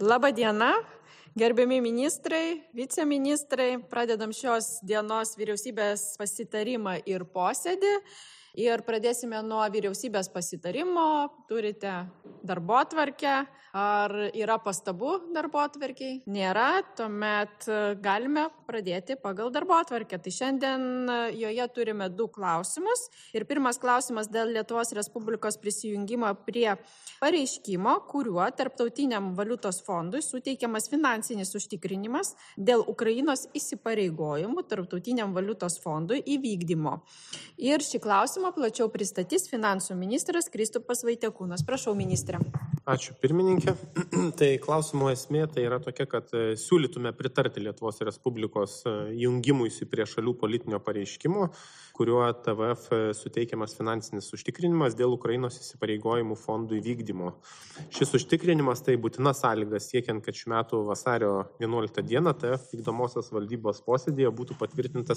Labą dieną, gerbiami ministrai, viceministrai. Pradedam šios dienos vyriausybės pasitarimą ir posėdį. Ir pradėsime nuo vyriausybės pasitarimo. Turite darbotvarkę. Ar yra pastabų darbotvarkiai? Nėra, tuomet galime pradėti pagal darbotvarkę. Tai šiandien joje turime 2 klausimus. Ir pirmas klausimas dėl Lietuvos Respublikos prisijungimo prie pareiškimo, kuriuo Tarptautiniam valiutos fondui suteikiamas finansinis užtikrinimas dėl Ukrainos įsipareigojimų Tarptautiniam valiutos fondui įvykdymo. Ir šį klausimą plačiau pristatys finansų ministras Kristupas Vaitiekūnas. Prašau, ministrė. Ačiū, pirmininkė. Tai klausimo esmė tai yra tokia, kad siūlytume pritarti Lietuvos Respublikos jungimuisi prie šalių politinio pareiškimo, kuriuo TVF suteikiamas finansinis užtikrinimas dėl Ukrainos įsipareigojimų fondų įvykdymo. Šis užtikrinimas tai būtina sąlyga siekiant, kad šių metų vasario 11 dieną TVF vykdomosios valdybos posėdėje būtų patvirtintas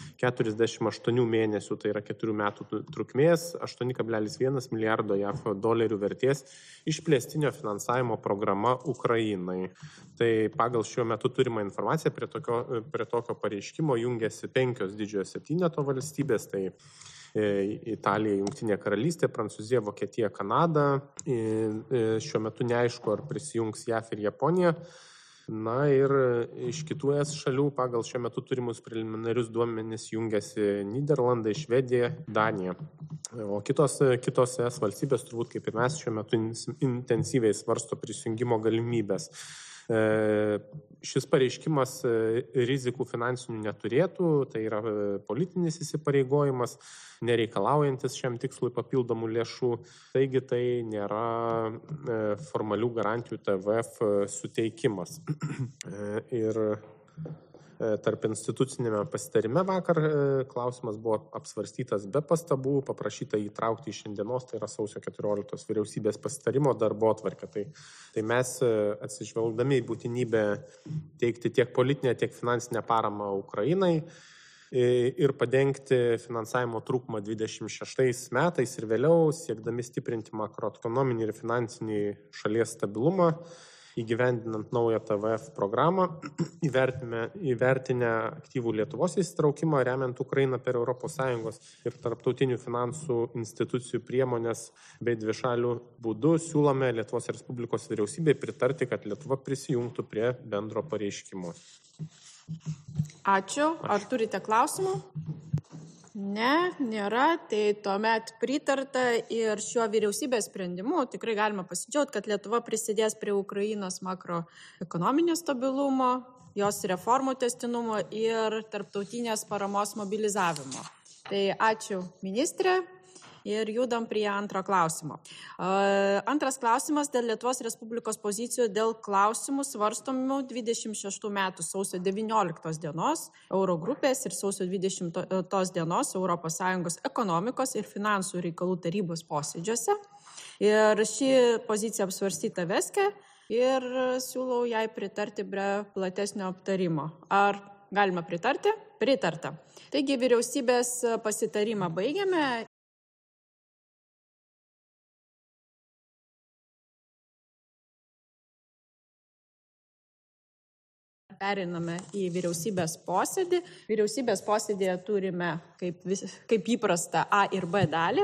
48 mėnesių, tai yra 4 metų trukmės, 8,1 milijardo JAV dolerių vertės išplėstinio finansavimo programa Ukrainai. Tai pagal šiuo metu turimą informaciją prie tokio pareiškimo jungiasi 5 didžiojo 7 valstybės, tai Italija, Jungtinė karalystė, Prancūzija, Vokietija, Kanada. Šiuo metu neaišku, ar prisijungs JAV ir Japonija. Na ir iš kitų ES šalių pagal šiuo metu turimus preliminarius duomenis jungiasi Nyderlandai, Švedija, Danija. O kitos ES valstybės turbūt kaip ir mes šiuo metu intensyviai svarsto prisijungimo galimybės. Šis pareiškimas rizikų finansinių neturėtų, tai yra politinis įsipareigojimas, nereikalaujantis šiam tikslui papildomų lėšų, taigi tai nėra formalių garantijų TVF suteikimas. Ir tarp institucinėme pasitarime vakar klausimas buvo apsvarstytas be pastabų, paprašyta įtraukti į šiandienos, tai yra sausio 14 vyriausybės pasitarimo darbotvarkę. Tai mes atsižvelgdami į būtinybę teikti tiek politinę, tiek finansinę paramą Ukrainai ir padengti finansavimo trūkumą 26 metais ir vėliau, siekdami stiprinti makroekonominį ir finansinį šalies stabilumą, įgyvendinant naują TVF programą, įvertinę aktyvų Lietuvos įsitraukimą, remiant Ukrainą per ES ir tarptautinių finansų institucijų priemonės bei dvišalių būdų, siūlome Lietuvos Respublikos vyriausybei pritarti, kad Lietuva prisijungtų prie bendro pareiškimo. Ačiū. Ar turite klausimų? Ne, nėra, tai tuomet pritarta ir šiuo vyriausybės sprendimu tikrai galima pasidžiaugti, kad Lietuva prisidės prie Ukrainos makroekonominio stabilumo, jos reformų tęstinumo ir tarptautinės paramos mobilizavimo. Tai ačiū, ministrė. Ir judam prie antro klausimo. Antras klausimas dėl Lietuvos Respublikos pozicijų dėl klausimų svarstomų 26 metų sausio 19 dienos Eurogrupės ir sausio 20 dienos ES ekonomikos ir finansų reikalų tarybos posėdžiuose. Ir ši pozicija apsvarstyta Veske ir siūlau jai pritarti prie platesnio aptarimo. Ar galima pritarti? Pritarta. Taigi vyriausybės pasitarimą baigiame. Periname į vyriausybės posėdį. Vyriausybės posėdėje turime, kaip įprasta, A ir B dalį.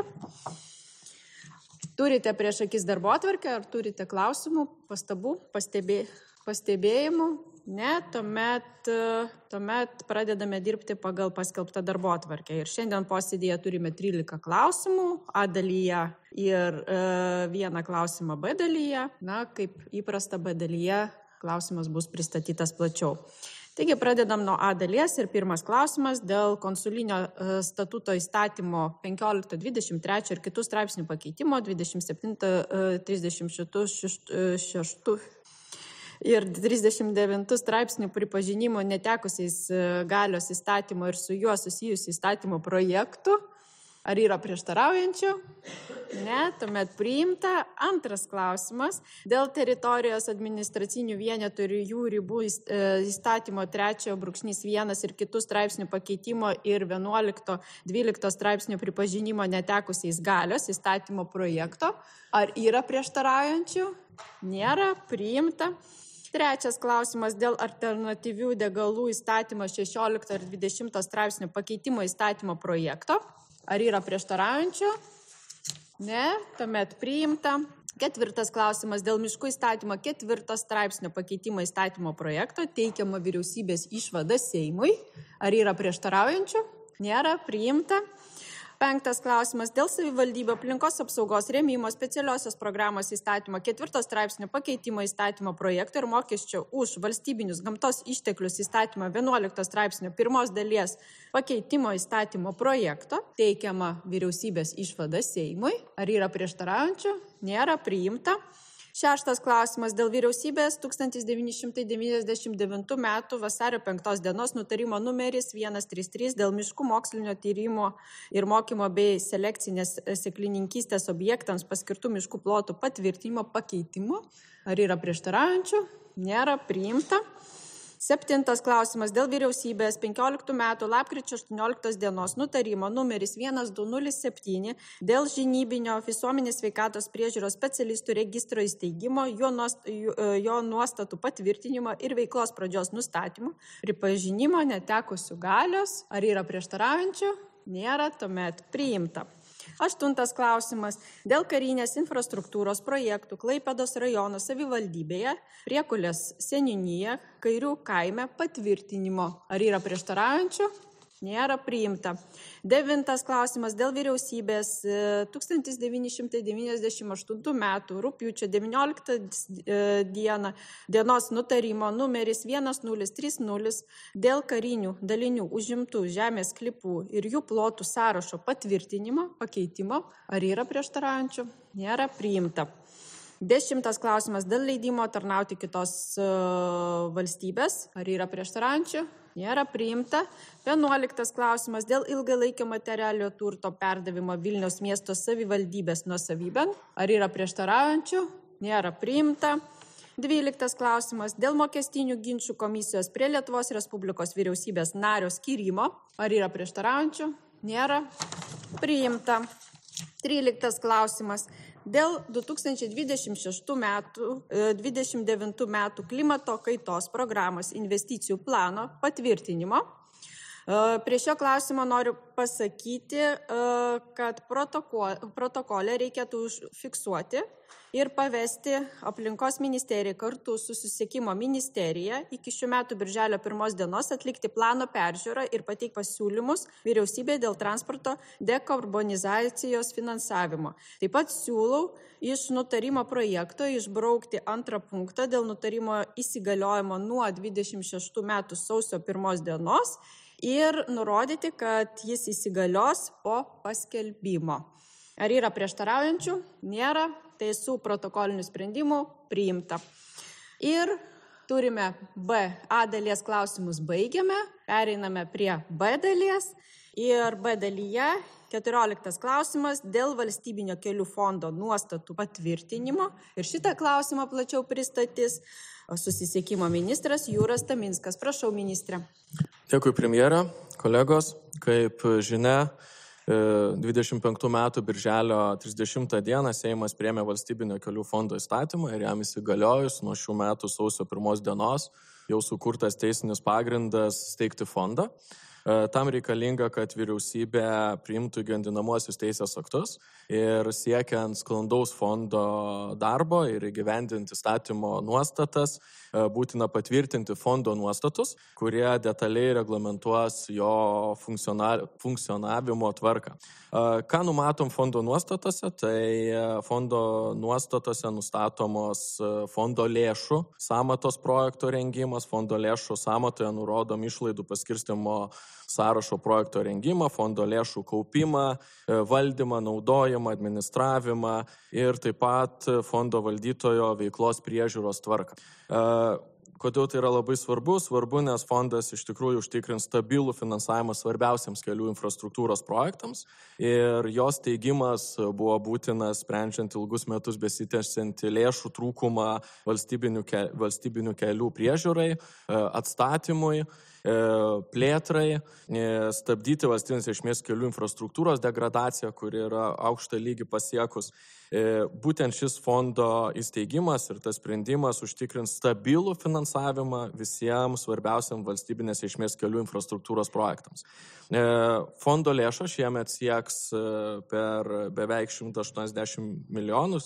Turite prieš akis darbotvarkę, ar turite klausimų, pastabų, pastebėjimų? Ne, tuomet pradedame dirbti pagal paskelbtą darbotvarkę. Ir šiandien posėdėje turime 13 klausimų A dalyje ir 1 klausimą B dalyje. Na, kaip įprasta B dalyje, klausimas bus pristatytas plačiau. Taigi pradedam nuo A dalies ir pirmas klausimas dėl konsulinio statuto įstatymo 15, 23 ir kitų straipsnių pakeitimo 27, 36 ir 39 straipsnių pripažinimo netekusiais galios įstatymo ir su juo susijusių įstatymo projektų. Ar yra prieštaraujančių? Ne, tuomet priimta. Antras klausimas. Dėl teritorijos administracinių vienetų ir jų ribų įstatymo 3.1 ir kitų straipsnių pakeitimo ir 11-12 straipsnių pripažinimo netekusiais galios įstatymo projekto. Ar yra prieštaraujančių? Nėra, priimta. Trečias klausimas dėl alternatyvių degalų įstatymo 16 ir 20 straipsnių pakeitimo įstatymo projekto. Ar yra prieštaraujančių? Ne, tuomet priimta. Ketvirtas klausimas dėl miškų įstatymo 4 straipsnio pakeitimo įstatymo projekto teikiama vyriausybės išvada Seimui. Ar yra prieštaraujančių? Nėra, priimta. Penktas klausimas dėl savivaldybių aplinkos apsaugos rėmimo specialiosios programos įstatymo 4 straipsnio pakeitimo įstatymo projekto ir mokesčio už valstybinius gamtos išteklius įstatymo 11 straipsnio 1 dalies pakeitimo įstatymo projekto teikiama vyriausybės išvada Seimui. Ar yra prieštaraujančių? Nėra, priimta. Šeštas klausimas dėl vyriausybės 1999 m. vasario 5 dienos nutarimo numeris 133 dėl miškų mokslinio tyrimo ir mokymo bei selekcinės sėklininkystės objektams paskirtų miškų plotų patvirtinimo pakeitimo. Ar yra prieštaraujančių? Nėra, priimta. Septintas klausimas dėl vyriausybės 15 metų lapkričio 18 dienos nutarimo numeris 1207 dėl žinybinio visuomenės sveikatos priežiūros specialistų registro įsteigimo, jo nuostatų patvirtinimo ir veiklos pradžios nustatymo, pripažinimo netekusių galios. Ar yra prieštaraujančių? Nėra, tuomet priimta. Aštuntas klausimas dėl karinės infrastruktūros projektų Klaipėdos rajono savivaldybėje, Priekulės seniūnija, Kairių kaime patvirtinimo. Ar yra prieštaraujančių? Nėra, priimta. Devintas klausimas dėl vyriausybės 1998 metų rugpjūčio 19 dienos nutarimo numeris 1030 dėl karinių dalinių užimtų žemės sklypų ir jų plotų sąrašo patvirtinimo, pakeitimo. Ar yra prieštaraujančių? Nėra, priimta. 10 klausimas dėl leidimo tarnauti kitos valstybės. Ar yra prieštaraujančių? Nėra, priimta. 11 klausimas dėl ilgalaikio materialio turto perdavimo Vilniaus miesto savivaldybės nuosavybėn. Ar yra prieštaraujančių? Nėra, priimta. 12 klausimas dėl mokestinių ginčų komisijos prie Lietuvos Respublikos vyriausybės nario skyrimo. Ar yra prieštaraujančių? Nėra, priimta. 13 klausimas dėl 2026 metų 29 metų klimato kaitos programos investicijų plano patvirtinimo. Prie šio klausimo noriu pasakyti, kad protokolę reikėtų užfiksuoti ir pavesti aplinkos ministerijai kartu su susisiekimo ministerija iki šių metų birželio 1 dienos atlikti plano peržiūrą ir pateikti pasiūlymus vyriausybė dėl transporto dekarbonizacijos finansavimo. Taip pat siūlau iš nutarimo projekto išbraukti 2 punktą dėl nutarimo įsigaliojimo nuo 26 metų sausio 1 dienos ir nurodyti, kad jis įsigalios po paskelbimo. Ar yra prieštaraujančių? Nėra, tai su protokoliniu sprendimu priimta. Ir turime A dalies klausimus baigiame, pereiname prie B dalies. Ir B dalyje 14 klausimas dėl valstybinio kelių fondo nuostatų patvirtinimo. Ir šitą klausimą plačiau pristatys susisiekimo ministras Jūras Taminskas. Prašau, ministrė. Dėkui, premjera, kolegos. Kaip žinia, 25 metų birželio 30 dieną Seimas priėmė valstybinio kelių fondo įstatymą ir jam įsigaliojus nuo šių metų sausio 1 dienos jau sukurtas teisinis pagrindas steigti fondą. Tam reikalinga, kad vyriausybė priimtų įgyvendinamuosius teisės aktus ir siekiant sklandaus fondo darbo ir įgyvendinti įstatymo nuostatas, būtina patvirtinti fondo nuostatus, kurie detaliai reglamentuos jo funkcionavimo tvarką. Ką numatom fondo nuostatose? Tai fondo nuostatose nustatomos fondo lėšų sąmatos projekto rengimas, fondo lėšų sąmatoje nurodom išlaidų paskirstymo sąrašo projekto rengimą, fondo lėšų kaupimą, valdymą, naudojimą, administravimą ir taip pat fondo valdytojo veiklos priežiūros tvarką. Kodėl tai yra labai svarbu? Svarbu, nes fondas iš tikrųjų užtikrins stabilų finansavimą svarbiausiams kelių infrastruktūros projektams ir jos teigimas buvo būtinas sprendžiant ilgus metus besitęsiantį lėšų trūkumą valstybinių kelių priežiūrai, atstatymui, plėtrai, stabdyti valstybinės reikšmės kelių infrastruktūros degradaciją, kuri yra aukštą lygį pasiekus. Būtent šis fondo įsteigimas ir tas sprendimas užtikrins stabilų finansavimą visiems svarbiausiam valstybinės reikšmės kelių infrastruktūros projektams. Fondo lėšos šiemet sieks per beveik 180 milijonus,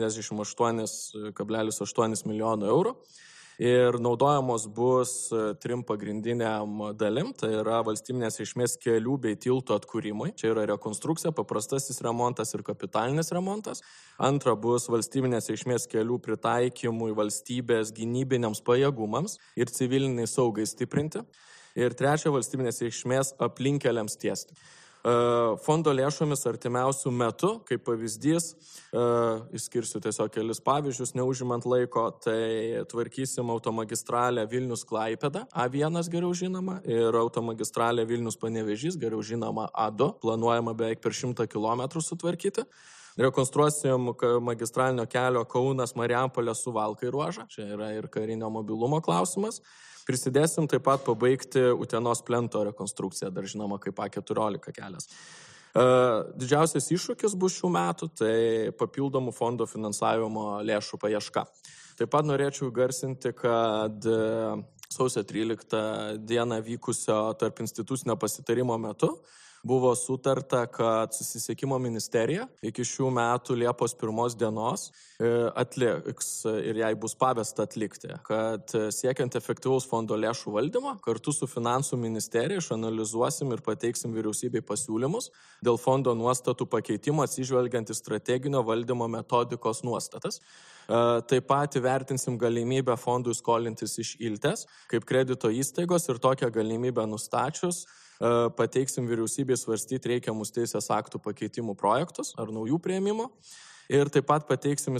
178,8 milijonų eurų. Ir naudojamos bus trim pagrindiniam dalim, tai yra valstybinės reikšmės kelių bei tiltų atkūrimui. Čia yra rekonstrukcija, paprastasis remontas ir kapitalinis remontas. Antra bus valstybinės reikšmės kelių pritaikymui valstybės gynybiniams pajėgumams ir civiliniai saugai stiprinti. Ir trečia valstybinės reikšmės aplinkeliams tiesti. Fondo lėšomis artimiausių metų, kaip pavyzdys, išskirsiu tiesiog kelis pavyzdžius, neužimant laiko, tai tvarkysim automagistralę Vilnius-Klaipėda, A1 geriau žinoma, ir automagistralę Vilnius-Panevėžys, geriau žinoma A2, planuojama beveik per 100 km sutvarkyti. Rekonstruosim magistralinio kelio Kaunas-Marijampolė-Suvalkai ruožą, čia yra ir karinio mobilumo klausimas. Prisidėsim taip pat pabaigti Utenos plento rekonstrukciją, dar žinoma kaip A14 kelias. Didžiausias iššūkis bus šių metų, tai papildomų fondo finansavimo lėšų paieška. Taip pat norėčiau garsinti, kad sausio 13 dieną vykusio tarp institucinio pasitarimo metu buvo sutarta, kad Susisiekimo ministerija iki šių metų Liepos 1 dienos atliks ir jai bus pavesta atlikti, kad siekiant efektyvaus fondo lėšų valdymo, kartu su Finansų ministerija išanalizuosim ir pateiksim vyriausybei pasiūlymus dėl fondo nuostatų pakeitimo atsižvelgiant į strateginio valdymo metodikos nuostatas. Taip pat įvertinsim galimybę fondui skolintis iš Iltės kaip kredito įstaigos ir tokią galimybę nustačius pateiksim vyriausybei svarstyti reikiamus teisės aktų pakeitimų projektus ar naujų priėmimų. Ir taip pat pateiksim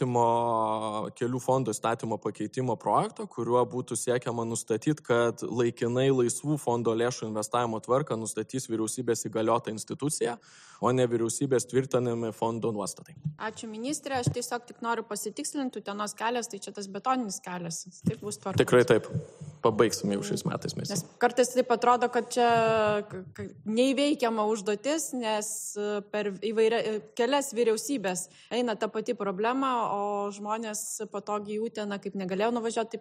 kelių fondo įstatymo pakeitimo projektą, kuriuo būtų siekiama nustatyti, kad laikinai laisvų fondo lėšų investavimo tvarką nustatys vyriausybės įgaliota institucija, o ne vyriausybės tvirtinami fondo nuostatai. Ačiū ministrė, aš tiesiog tik noriu pasitikslinti, Utenos kelias, tai čia tas betoninis kelias. Taip bus tvarkos. Tikrai taip. Pabaigsim jau šiais metais mes. Nes kartais taip atrodo, kad čia neįveikiama užduotis, nes per kelias vyriausybės eina ta pati problema, o žmonės patogiai į Uteną kaip negalėjo nuvažiuoti,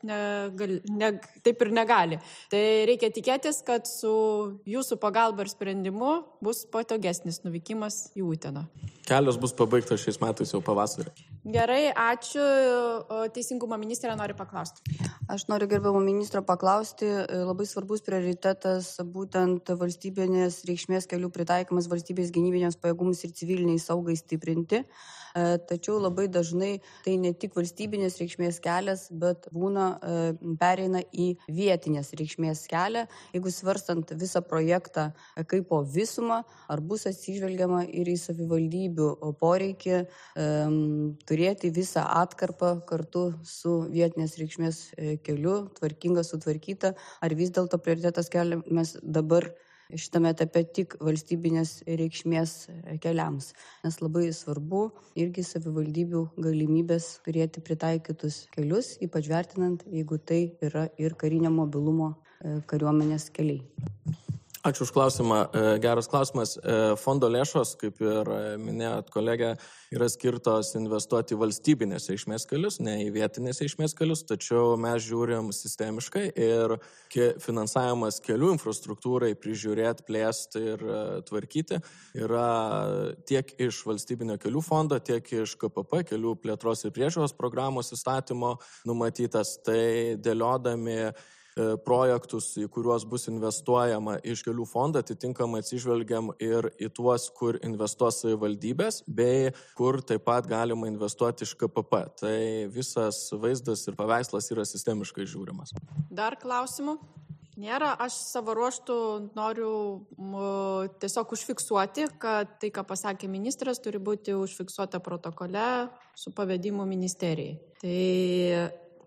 taip ir negali. Tai reikia tikėtis, kad su jūsų pagalba ir sprendimu bus patogesnis nuvykimas į Uteną. Kelias bus pabaigtas šiais metais jau pavasarį. Gerai, ačiū. Teisingumo ministrė nori paklausti. Aš noriu gerbiamo ministro paklausti, labai svarbus prioritetas būtent valstybinės reikšmės kelių pritaikymas valstybės gynybiniams pajėgums ir civiliniai saugai stiprinti. Tačiau labai dažnai tai ne tik valstybinės reikšmės kelias, bet pereina į vietinės reikšmės kelią. Jeigu svarstant visą projektą kaip po visumą, ar bus atsižvelgiama ir į savivaldybių poreikį turėti visą atkarpą kartu su vietinės reikšmės keliu, tvarkinga, sutvarkyta, ar vis dėlto prioritetas keliamas dabar šitame etape tik valstybinės reikšmės keliams, nes labai svarbu irgi savivaldybių galimybės turėti pritaikytus kelius, ypač vertinant, jeigu tai yra ir karinio mobilumo kariuomenės keliai. Ačiū už klausimą. Geras klausimas. Fondo lėšos, kaip ir minėjot kolegė, yra skirtos investuoti į valstybinės reikšmės kelius, ne į vietinės reikšmės kelius, tačiau mes žiūrim sistemiškai ir finansavimas kelių infrastruktūrai prižiūrėti, plėsti ir tvarkyti yra tiek iš valstybinio kelių fondo, tiek iš KPP, kelių plėtros ir priežiūros programos įstatymo numatytas. Tai dėliodami projektus, į kuriuos bus investuojama iš kelių fondo, atitinkamai atsižvelgiam ir į tuos, kur investuos savivaldybės, bei kur taip pat galima investuoti iš KPP. Tai visas vaizdas ir paveikslas yra sistemiškai žiūrimas. Dar klausimų? Nėra, aš savo ruoštų noriu tiesiog užfiksuoti, kad tai, ką pasakė ministras, turi būti užfiksuota protokole su pavedimu ministerijai. Tai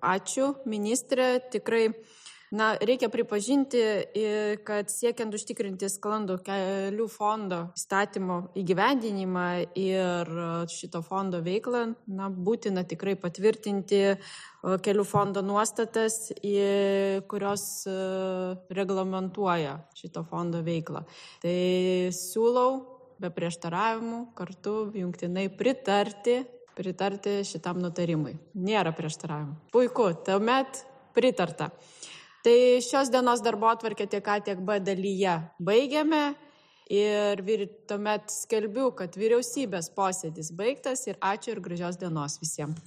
Ačiū, ministrė. Tikrai, reikia pripažinti, kad siekiant užtikrinti sklandų kelių fondo įstatymo įgyvendinimą ir šito fondo veiklą, būtina tikrai patvirtinti kelių fondo nuostatas, kurios reglamentuoja šito fondo veiklą. Tai siūlau be prieštaravimų kartu jungtinai pritarti šitam nutarimui. Nėra prieštaravimų. Puiku, tuomet pritarta. Tai šios dienos darbotvarkę tiek A, tiek B dalyje baigiame ir tuomet skelbiu, kad vyriausybės posėdis baigtas ir ačiū ir gražios dienos visiems.